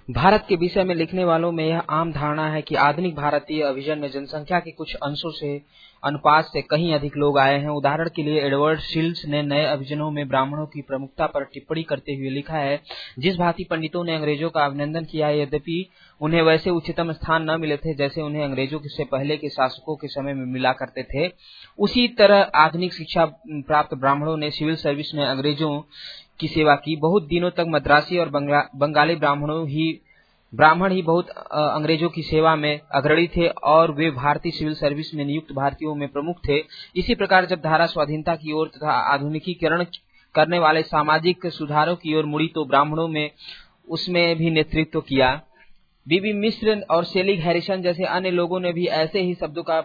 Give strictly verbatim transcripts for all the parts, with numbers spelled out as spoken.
भारत के विषय में लिखने वालों में यह आम धारणा है कि आधुनिक भारतीय अभिजन में जनसंख्या के कुछ अंशों से अनुपात से कहीं अधिक लोग आए हैं। उदाहरण के लिए एडवर्ड शिल्स ने नए अभिजनों में ब्राह्मणों की प्रमुखता पर टिप्पणी करते हुए लिखा है, जिस भांति पंडितों ने अंग्रेजों का अभिनंदन किया है, यद्यपि उन्हें वैसे उच्चतम स्थान न मिले थे जैसे उन्हें अंग्रेजों से पहले के शासकों के समय में मिला करते थे, उसी तरह आधुनिक शिक्षा प्राप्त ब्राह्मणों ने सिविल सर्विस में अंग्रेजों की सेवा की। बहुत दिनों तक मद्रासी और बंगाली ब्राह्मणों ही ब्राह्मण ही बहुत अंग्रेजों की सेवा में अग्रणी थे और वे भारतीय सिविल सर्विस में नियुक्त भारतीयों में प्रमुख थे। इसी प्रकार जब धारा स्वाधीनता की ओर तथा आधुनिकीकरण करने वाले सामाजिक सुधारों की ओर मुड़ी तो ब्राह्मणों में उसमें भी नेतृत्व किया। बीबी मिश्र और सेलिग हैरिसन जैसे अन्य लोगों ने भी ऐसे ही शब्दों का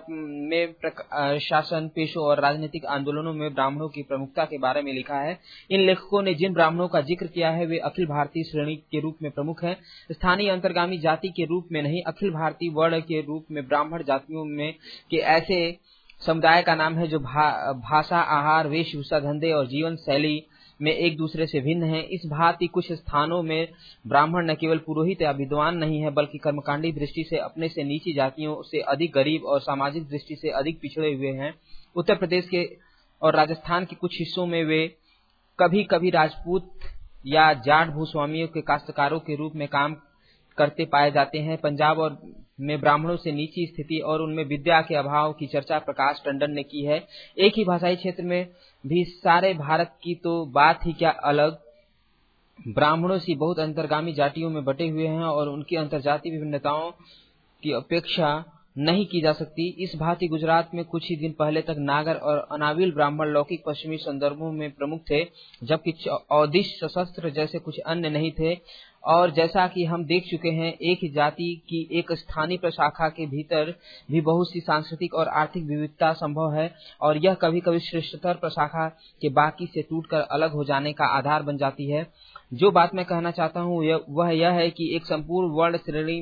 में शासन, पेशों और राजनीतिक आंदोलनों में ब्राह्मणों की प्रमुखता के बारे में लिखा है। इन लेखकों ने जिन ब्राह्मणों का जिक्र किया है वे अखिल भारतीय श्रेणी के रूप में प्रमुख हैं, स्थानीय अंतर्गामी जाति के रूप में नहीं। अखिल भारतीय वर्ण के रूप में ब्राह्मण जातियों में के ऐसे समुदाय का नाम है जो भा, भाषा, आहार, वेशभूषा, धंधे और जीवन शैली में एक दूसरे से भिन्न है। इस भांति कुछ स्थानों में ब्राह्मण न केवल पुरोहित या विद्वान नहीं है, बल्कि कर्मकांडी दृष्टि से अपने से नीची जातियों से अधिक गरीब और सामाजिक दृष्टि से अधिक पिछड़े हुए हैं। उत्तर प्रदेश के और राजस्थान के कुछ हिस्सों में वे कभी कभी राजपूत या जाट भूस्वामियों के काश्तकारों के रूप में काम करते पाए जाते हैं। पंजाब और में ब्राह्मणों से नीची स्थिति और उनमें विद्या के अभाव की चर्चा प्रकाश टंडन ने की है। एक ही भाषाई क्षेत्र में भी सारे भारत की तो बात ही क्या अलग, ब्राह्मणों से बहुत अंतर्गामी जातियों में बटे हुए हैं और उनकी अंतर्जातीय विभिन्नताओं की अपेक्षा नहीं की जा सकती। इस भांति गुजरात में कुछ ही दिन पहले तक नागर और अनाविल ब्राह्मण लौकिक पश्चिमी संदर्भों में प्रमुख थे, जबकि औदिश, सशस्त्र जैसे कुछ अन्य नहीं थे। और जैसा कि हम देख चुके हैं, एक ही जाति की एक स्थानीय प्रशाखा के भीतर भी बहुत सी सांस्कृतिक और आर्थिक विविधता संभव है और यह कभी कभी श्रेष्ठतर प्रशाखा के बाकी से टूटकर अलग हो जाने का आधार बन जाती है। जो बात मैं कहना चाहता हूँ वह यह है कि एक संपूर्ण वर्ण श्रेणी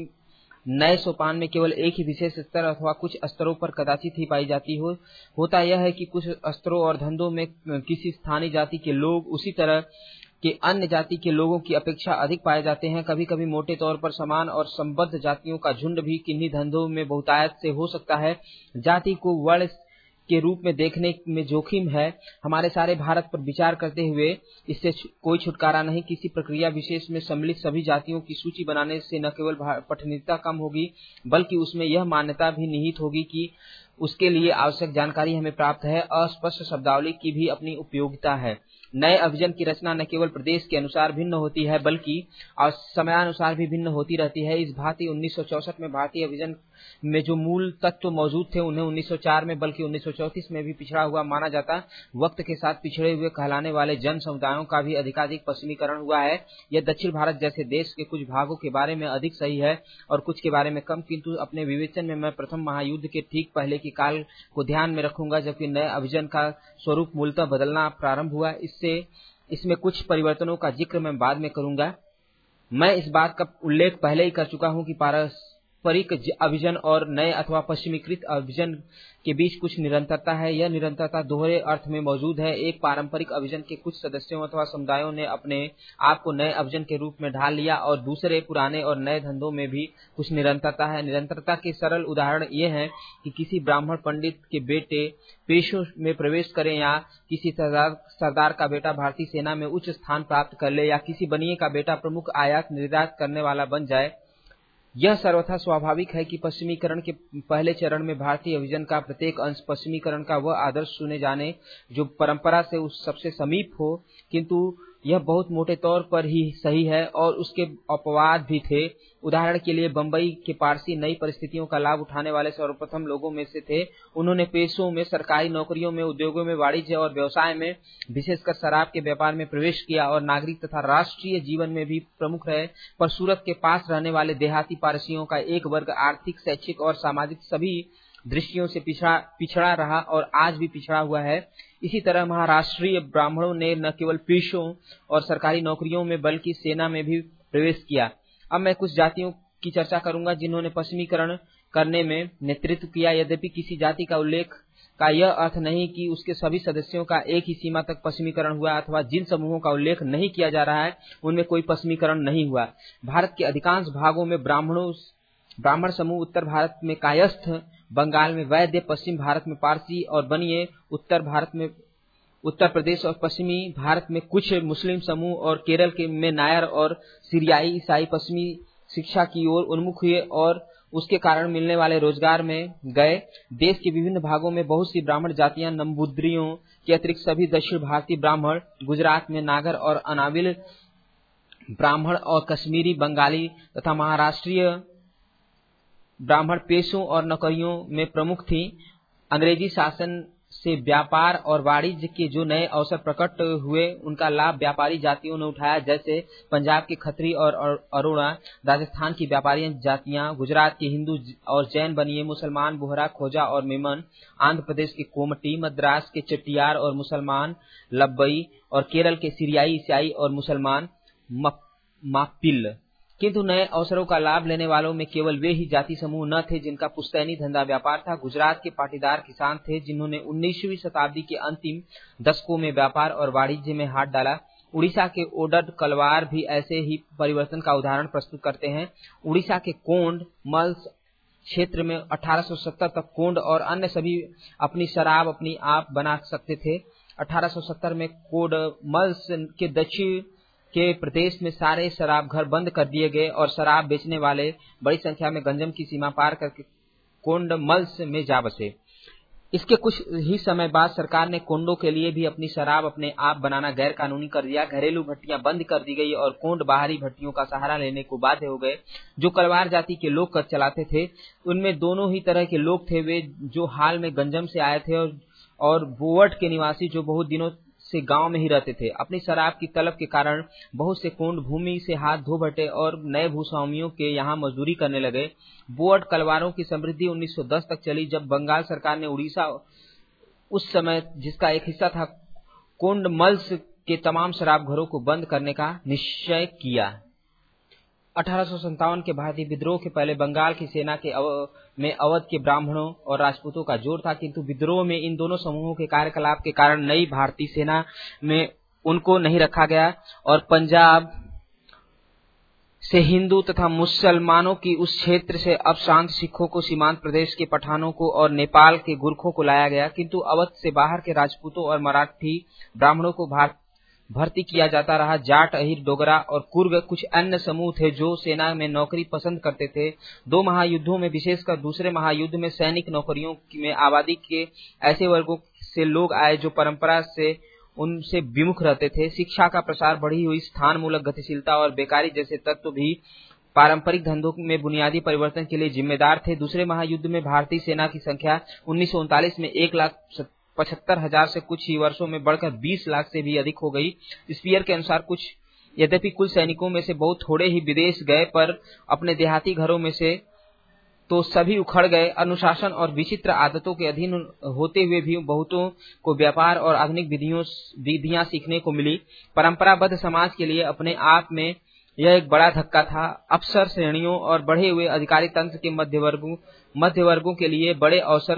नए सोपान में केवल एक ही विशेष स्तर अथवा कुछ स्तरों पर कदाचित ही पाई जाती हो। होता यह है कि कुछ स्तरों और धंधों में किसी स्थानीय जाति के लोग उसी तरह के अन्य जाति के लोगों की अपेक्षा अधिक पाए जाते हैं। कभी कभी मोटे तौर पर समान और संबद्ध जातियों का झुंड भी किन्हीं धंधों में बहुतायत से हो सकता है। जाति को वर्ण के रूप में देखने में जोखिम है। हमारे सारे भारत पर विचार करते हुए इससे कोई छुटकारा नहीं। किसी प्रक्रिया विशेष में सम्मिलित सभी जातियों की सूची बनाने से न केवल पठनीयता कम होगी, बल्कि उसमें यह मान्यता भी निहित होगी कि उसके लिए आवश्यक जानकारी हमें प्राप्त है। अस्पष्ट शब्दावली की भी अपनी उपयोगिता है। नए अभिजन की रचना न केवल प्रदेश के अनुसार भिन्न होती है, बल्कि समयानुसार भी भिन्न होती रहती है। इस भांति उन्नीस सौ चौसठ में भारतीय अभिजन में जो मूल तत्व मौजूद थे उन्हें उन्नीस सौ चार में बल्कि उन्नीस सौ चौंतीस में भी पिछड़ा हुआ माना जाता। वक्त के साथ पिछड़े हुए कहलाने वाले जन समुदायों का भी अधिकाधिक पश्चिमीकरण हुआ है। यह दक्षिण भारत जैसे देश के कुछ भागों के बारे में अधिक सही है और कुछ के बारे में कम, किंतु अपने विवेचन में मैं प्रथम महायुद्ध के ठीक पहले के काल को ध्यान में रखूंगा, जबकि नए अभिजन का स्वरूप मूलतः बदलना प्रारंभ हुआ। इससे इसमें कुछ परिवर्तनों का जिक्र मैं बाद में करूंगा। मैं इस बात का उल्लेख पहले ही कर चुका हूं कि पारंपरिक अभिजन और नए अथवा पश्चिमीकृत अभिजन के बीच कुछ निरंतरता है। यह निरंतरता दोहरे अर्थ में मौजूद है। एक पारंपरिक अभिजन के कुछ सदस्यों अथवा समुदायों ने अपने आप को नए अभिजन के रूप में ढाल लिया और दूसरे पुराने और नए धंधों में भी कुछ निरंतरता है। निरंतरता के सरल उदाहरण ये हैं कि किसी ब्राह्मण पंडित के बेटे पेशों में प्रवेश करें या किसी सरदार सरदार का बेटा भारतीय सेना में उच्च स्थान प्राप्त कर ले या किसी बनिए का बेटा प्रमुख आयात निर्यात करने वाला बन जाए। यह सर्वथा स्वाभाविक है कि पश्चिमीकरण के पहले चरण में भारतीय अभिजन का प्रत्येक अंश पश्चिमीकरण का वह आदर्श सुने जाने जो परंपरा से उस सबसे समीप हो, किंतु यह बहुत मोटे तौर पर ही सही है और उसके अपवाद भी थे। उदाहरण के लिए बंबई के पारसी नई परिस्थितियों का लाभ उठाने वाले सर्वप्रथम लोगों में से थे। उन्होंने पेशों में, सरकारी नौकरियों में, उद्योगों में, वाणिज्य और व्यवसाय में, विशेषकर शराब के व्यापार में प्रवेश किया और नागरिक तथा राष्ट्रीय जीवन में भी प्रमुख रहे। पर सूरत के पास रहने वाले देहाती पारसियों का एक वर्ग आर्थिक, शैक्षिक और सामाजिक सभी दृष्टियों से पिछड़ा पिछड़ा रहा और आज भी पिछड़ा हुआ है। इसी तरह महाराष्ट्रीय ब्राह्मणों ने न केवल पेशों और सरकारी नौकरियों में बल्कि सेना में भी प्रवेश किया। अब मैं कुछ जातियों की चर्चा करूंगा जिन्होंने पश्चिमीकरण करने में नेतृत्व किया। यद्यपि किसी जाति का उल्लेख का यह अर्थ नहीं कि उसके सभी सदस्यों का एक ही सीमा तक पश्चिमीकरण हुआ, अथवा जिन समूहों का उल्लेख नहीं किया जा रहा है उनमें कोई पश्चिमीकरण नहीं हुआ। भारत के अधिकांश भागों में ब्राह्मणों ब्राह्मण समूह उत्तर भारत में कायस्थ, बंगाल में वैद्य, पश्चिम भारत में पारसी और बनिए, उत्तर भारत में उत्तर प्रदेश और पश्चिमी भारत में कुछ मुस्लिम समूह और केरल के में नायर और सीरियाई ईसाई पश्चिमी शिक्षा की ओर उन्मुख हुए और उसके कारण मिलने वाले रोजगार में गए। देश के विभिन्न भागों में बहुत सी ब्राह्मण जातियां नंबूद्रियों के अतिरिक्त सभी दक्षिण भारतीय ब्राह्मण, गुजरात में नागर और अनाविल ब्राह्मण और कश्मीरी, बंगाली तथा महाराष्ट्रीय ब्राह्मण पेशों और नौकरियों में प्रमुख थी। अंग्रेजी शासन से व्यापार और वाणिज्य के जो नए अवसर प्रकट हुए उनका लाभ व्यापारी जातियों ने उठाया, जैसे पंजाब के खत्री और अरोड़ा, राजस्थान की व्यापारी जातियां, गुजरात के हिंदू और जैन बनिए, मुसलमान बोहरा, खोजा और मेमन, आंध्र प्रदेश के कोमटी, मद्रास के चट्टियार और मुसलमान लब्बई और केरल के सीरियाई ईसाई और मुसलमान मापिल। किंतु नए अवसरों का लाभ लेने वालों में केवल वे ही जाति समूह न थे जिनका पुश्तैनी धंधा व्यापार था। गुजरात के पाटीदार किसान थे जिन्होंने उन्नीसवीं शताब्दी के अंतिम दशकों में व्यापार और वाणिज्य में हाथ डाला। उड़ीसा के ओडड कलवार भी ऐसे ही परिवर्तन का उदाहरण प्रस्तुत करते हैं। उड़ीसा के कोंड मल्स क्षेत्र में अठारह सौ सत्तर तक कोंड और अन्य सभी अपनी शराब अपनी आप बना सकते थे। अठारह सौ सत्तर में कोड मल्स के दक्षिण के प्रदेश में सारे शराब घर बंद कर दिए गए और शराब बेचने वाले बड़ी संख्या में गंजम की सीमा पार करके कोंड मल्स में जा बसे। इसके कुछ ही समय बाद सरकार ने कोंडों के लिए भी अपनी शराब अपने आप बनाना गैर कानूनी कर दिया। घरेलू भट्टियां बंद कर दी गई और कोंड बाहरी भट्टियों का सहारा लेने को बाध्य हो गए। जो कलवार जाति के लोग कर चलाते थे उनमें दोनों ही तरह के लोग थे, वे जो हाल में गंजम से आए थे और, और बोवट के निवासी जो बहुत दिनों से गांव में ही रहते थे। अपनी शराब की तलब के कारण बहुत से कोंड भूमि से हाथ धो बैठे और नए भूस्वामियों के यहाँ मजदूरी करने लगे। बोअट कलवारों की समृद्धि उन्नीस सौ दस तक चली, जब बंगाल सरकार ने उड़ीसा उस समय जिसका एक हिस्सा था कोंड मल्स के तमाम शराब घरों को बंद करने का निश्चय किया। अठारह सौ सत्तावन के भारतीय विद्रोह के पहले बंगाल की सेना के अव, में अवध के ब्राह्मणों और राजपूतों का जोर था, किंतु विद्रोह में इन दोनों समूहों के कार्यकलाप के कारण नई भारतीय सेना में उनको नहीं रखा गया और पंजाब से हिंदू तथा मुसलमानों की उस क्षेत्र से अब शांत सिखों को, सीमांत प्रदेश के पठानों को और नेपाल के गुरखों को लाया गया। किंतु अवध से बाहर के राजपूतों और मराठी ब्राह्मणों को भारत भर्ती किया जाता रहा। जाट, अहिर, डोगरा और कुर्ग कुछ अन्य समूह थे जो सेना में नौकरी पसंद करते थे। दो महायुद्धों में, विशेषकर दूसरे महायुद्ध में, सैनिक नौकरियों में आबादी के ऐसे वर्गों से लोग आए जो परंपरा से उनसे विमुख रहते थे। शिक्षा का प्रसार, बढ़ी हुई स्थान मूलक गतिशीलता और बेकारी जैसे तत्व भी पारंपरिक धंधों में बुनियादी परिवर्तन के लिए जिम्मेदार थे। दूसरे महायुद्ध में भारतीय सेना की संख्या उन्नीस सौ उनतालीस में एक लाख पचहत्तर हजार से कुछ ही वर्षों में बढ़कर बीस लाख से भी अधिक हो गई। स्पीयर के अनुसार कुछ यद्यपि कुल सैनिकों में से बहुत थोड़े ही विदेश गए, पर अपने देहाती घरों में से तो सभी उखड़ गए। अनुशासन और विचित्र आदतों के अधीन होते हुए भी बहुतों को व्यापार और आधुनिक विधियों विधियां सीखने को मिली। परंपराबद्ध समाज के लिए अपने आप में यह एक बड़ा धक्का था। अफसर श्रेणियों और बढ़े हुए अधिकारी तंत्र के मध्य वर्गों मध्य वर्गों के लिए बड़े अवसर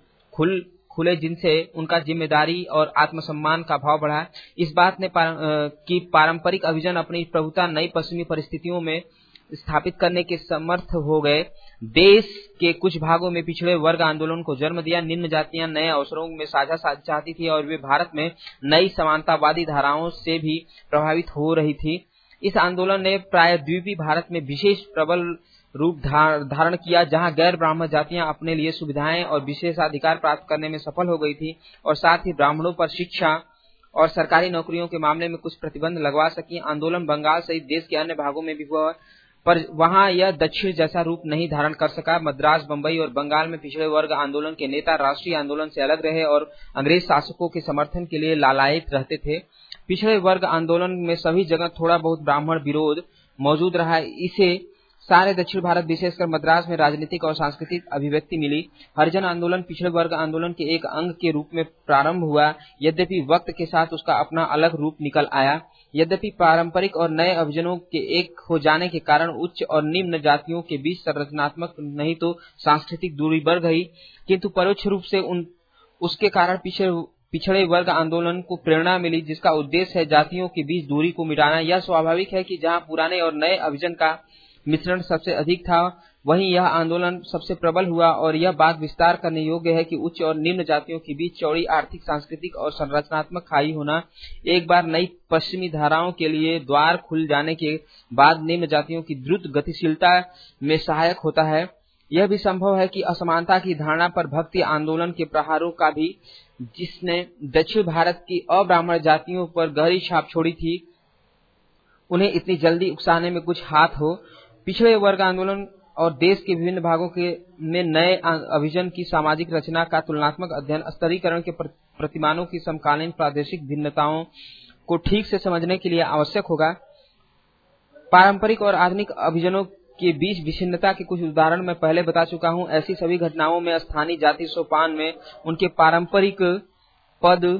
खुल खुले जिनसे उनका जिम्मेदारी और आत्मसम्मान का भाव बढ़ा। इस बात ने पार, की पारंपरिक अभिजन अपनी प्रभुता नई पश्चिमी परिस्थितियों में स्थापित करने के समर्थ हो गए। देश के कुछ भागों में पिछड़े वर्ग आंदोलन को जन्म दिया। निम्न जातियां नए अवसरों में साझा चाहती थी और वे भारत में नई समानतावादी धाराओं से भी प्रभावित हो रही थी। इस आंदोलन ने प्रायद्वीपीय भारत में विशेष प्रबल रूप धारण किया, जहां गैर ब्राह्मण जातियां अपने लिए सुविधाएं और विशेषाधिकार प्राप्त करने में सफल हो गई थी और साथ ही ब्राह्मणों पर शिक्षा और सरकारी नौकरियों के मामले में कुछ प्रतिबंध लगवा सकी। आंदोलन बंगाल सहित देश के अन्य भागों में भी हुआ, पर वहां यह दक्षिण जैसा रूप नहीं धारण कर सका। मद्रास, बंबई और बंगाल में पिछड़े वर्ग आंदोलन के नेता राष्ट्रीय आंदोलन से अलग रहे और अंग्रेज शासकों के समर्थन के लिए लालायित रहते थे। पिछड़े वर्ग आंदोलन में सभी जगह थोड़ा बहुत ब्राह्मण विरोध मौजूद रहा। इसे सारे दक्षिण भारत, विशेषकर मद्रास में राजनीतिक और सांस्कृतिक अभिव्यक्ति मिली। हरिजन आंदोलन पिछड़े वर्ग आंदोलन के एक अंग के रूप में प्रारंभ हुआ, यद्यपि वक्त के साथ उसका अपना अलग रूप निकल आया। यद्यपि पारंपरिक और नए अभिजनों के एक हो जाने के कारण उच्च और निम्न जातियों के बीच संरचनात्मक नहीं तो सांस्कृतिक दूरी बढ़ गई, किंतु परोक्ष रूप से उन उसके कारण पिछड़े पिछड़े वर्ग आंदोलन को प्रेरणा मिली, जिसका उद्देश्य है जातियों के बीच दूरी को मिटाना। यह स्वाभाविक है कि जहां पुराने और नए अभिजन का मिश्रण सबसे अधिक था, वहीं यह आंदोलन सबसे प्रबल हुआ, और यह बात विस्तार करने योग्य है कि उच्च और निम्न जातियों के बीच चौड़ी आर्थिक, सांस्कृतिक और संरचनात्मक खाई होना एक बार नई पश्चिमी धाराओं के लिए द्वार खुल जाने के बाद निम्न जातियों की द्रुत गतिशीलता में सहायक होता है। यह भी संभव है कि असमानता की धारणा पर भक्ति आंदोलन के प्रहारों का भी, जिसने दक्षिण भारत की अब्राह्मण जातियों पर गहरी छाप छोड़ी थी, उन्हें इतनी जल्दी उकसाने में कुछ हाथ हो। पिछड़े वर्ग आंदोलन और देश के विभिन्न भागों के में नए अभिजन की सामाजिक रचना का तुलनात्मक अध्ययन स्तरीकरण के प्रतिमानों की समकालीन प्रादेशिक भिन्नताओं को ठीक से समझने के लिए आवश्यक होगा। पारंपरिक और आधुनिक अभिजनों के बीच विभिन्नता के कुछ उदाहरण मैं पहले बता चुका हूं। ऐसी सभी घटनाओं में स्थानीय जाति सोपान में उनके पारंपरिक पद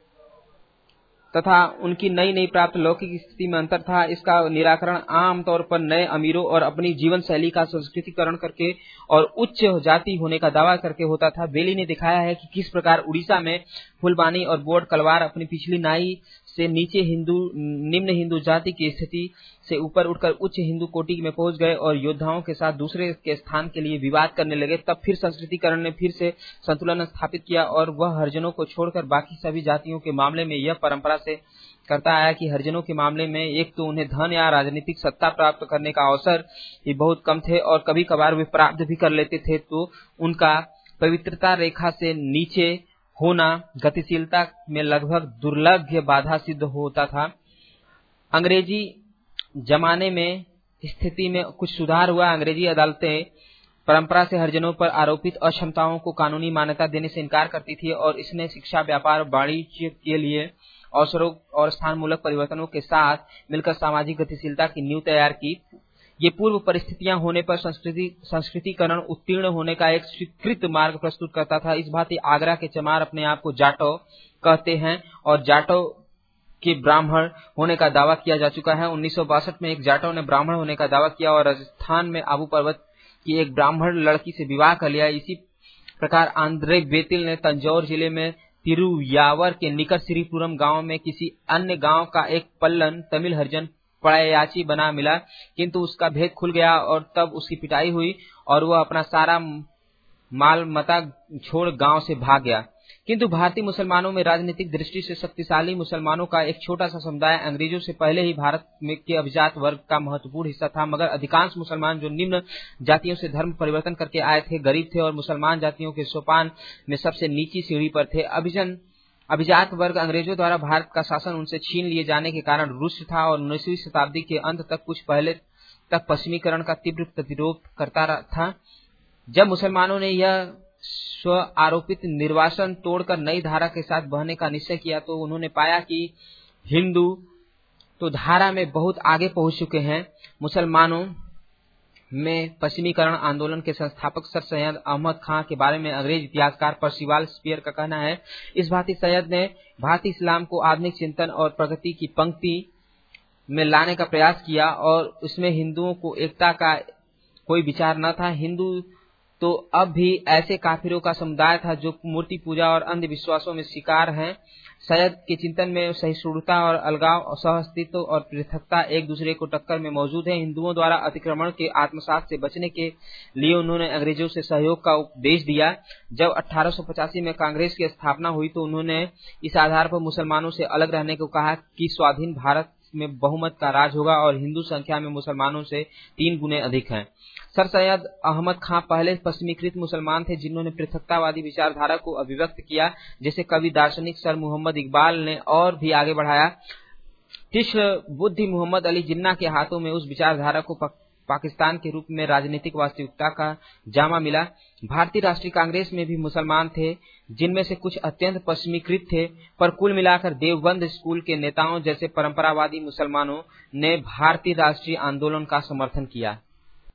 तथा उनकी नई नई प्राप्त लौकिक स्थिति में अंतर था। इसका निराकरण आमतौर पर नए अमीरों और अपनी जीवन शैली का संस्कृतिकरण करके और उच्च जाति होने का दावा करके होता था। बेली ने दिखाया है कि किस प्रकार उड़ीसा में फुलबानी और बोर्ड कलवार अपनी पिछली नाई से नीचे हिंदू निम्न हिंदू जाति की स्थिति से ऊपर उठकर उच्च हिंदू कोटि में पहुंच गए और योद्धाओं के साथ दूसरे के स्थान के लिए विवाद करने लगे। तब फिर संस्कृतिकरण ने फिर से संतुलन स्थापित किया और वह हरिजनों को छोड़कर बाकी सभी जातियों के मामले में यह परंपरा से करता आया कि हरिजनों के मामले में एक तो उन्हें धन या राजनीतिक सत्ता प्राप्त करने का अवसर ही बहुत कम थे, और कभी कभार वे प्राप्त भी कर लेते थे तो उनका पवित्रता रेखा से नीचे होना गतिशीलता में लगभग दुर्लभ बाधा सिद्ध होता था। अंग्रेजी जमाने में स्थिति में कुछ सुधार हुआ। अंग्रेजी अदालतें परंपरा से हरिजनों पर आरोपित अक्षमताओं को कानूनी मान्यता देने से इनकार करती थी, और इसने शिक्षा, व्यापार, वाणिज्य के लिए अवसरों और स्थानमूलक परिवर्तनों के साथ मिलकर सामाजिक गतिशीलता की नींव तैयार की। ये पूर्व परिस्थितियां होने पर संस्कृति संस्कृतिकरण उत्तीर्ण होने का एक स्वीकृत मार्ग प्रस्तुत करता था। इस भांति आगरा के चमार अपने आप को जाटो कहते हैं और जाटो के ब्राह्मण होने का दावा किया जा चुका है। उन्नीस सौ बासठ में एक जाटो ने ब्राह्मण होने का दावा किया और राजस्थान में आबू पर्वत की एक ब्राह्मण लड़की से विवाह कर लिया। इसी प्रकार आंद्रे बेतिल ने तंजौर जिले में तिरुयावर के निकट श्रीपुरम गांव में किसी अन्य गांव का एक पल्लन तमिल हरिजन पड़याची बना मिला, किंतु उसका भेद खुल गया और तब उसकी पिटाई हुई और वह अपना सारा माल मता छोड़ गांव से भाग गया। किंतु भारतीय मुसलमानों में राजनीतिक दृष्टि से शक्तिशाली मुसलमानों का एक छोटा सा समुदाय अंग्रेजों से पहले ही भारत में के अभिजात वर्ग का महत्वपूर्ण हिस्सा था, मगर अधिकांश मुसलमान जो निम्न जातियों से धर्म परिवर्तन करके आए थे गरीब थे और मुसलमान जातियों के सोपान में सबसे नीची सीढ़ी पर थे। अभिजन अभिजात वर्ग अंग्रेजों द्वारा भारत का शासन उनसे छीन लिए जाने के कारण रुष्ट था और उन्नीसवीं शताब्दी के अंत तक कुछ पहले तक पश्चिमीकरण का तीव्र प्रतिरोध करता था। जब मुसलमानों ने यह स्व आरोपित निर्वासन तोड़कर नई धारा के साथ बहने का निश्चय किया तो उन्होंने पाया कि हिंदू तो धारा में बहुत आगे पहुंच चुके हैं। मुसलमानों में पश्चिमीकरण आंदोलन के संस्थापक सर सैयद अहमद खां के बारे में अंग्रेज इतिहासकार पर्सिवाल स्पीयर का कहना है। इस भांति सैयद ने भारतीय इस्लाम को आधुनिक चिंतन और प्रगति की पंक्ति में लाने का प्रयास किया और उसमें हिंदुओं को एकता का कोई विचार न था। हिंदू तो अब भी ऐसे काफिरों का समुदाय था जो मूर्ति पूजा और अंधविश्वासों में शिकार हैं। सैयद के चिंतन में सहिष्णुता और अलगाव, सहअस्तित्व और पृथकता एक दूसरे को टक्कर में मौजूद है। हिंदुओं द्वारा अतिक्रमण के आत्मसात से बचने के लिए उन्होंने अंग्रेजों से सहयोग का उपदेश दिया। जब अठारह सौ पचासी में कांग्रेस की स्थापना हुई तो उन्होंने इस आधार पर मुसलमानों से अलग रहने को कहा कि स्वाधीन भारत में बहुमत का राज होगा और हिंदू संख्या में मुसलमानों से तीन गुने अधिक हैं। सर सैयद अहमद खां पहले पश्चिमीकृत मुसलमान थे जिन्होंने पृथकतावादी विचारधारा को अभिव्यक्त किया, जैसे कवि दार्शनिक सर मोहम्मद इकबाल ने और भी आगे बढ़ाया। तीक्ष्ण बुद्धि मोहम्मद अली जिन्ना के हाथों में उस विचारधारा को पाकिस्तान के रूप में राजनीतिक वास्तविकता का जामा मिला। भारतीय राष्ट्रीय कांग्रेस में भी मुसलमान थे जिनमें से कुछ अत्यंत पश्चिमीकृत थे, पर कुल मिलाकर देवबंद स्कूल के नेताओं जैसे परंपरावादी मुसलमानों ने भारतीय राष्ट्रीय आंदोलन का समर्थन किया।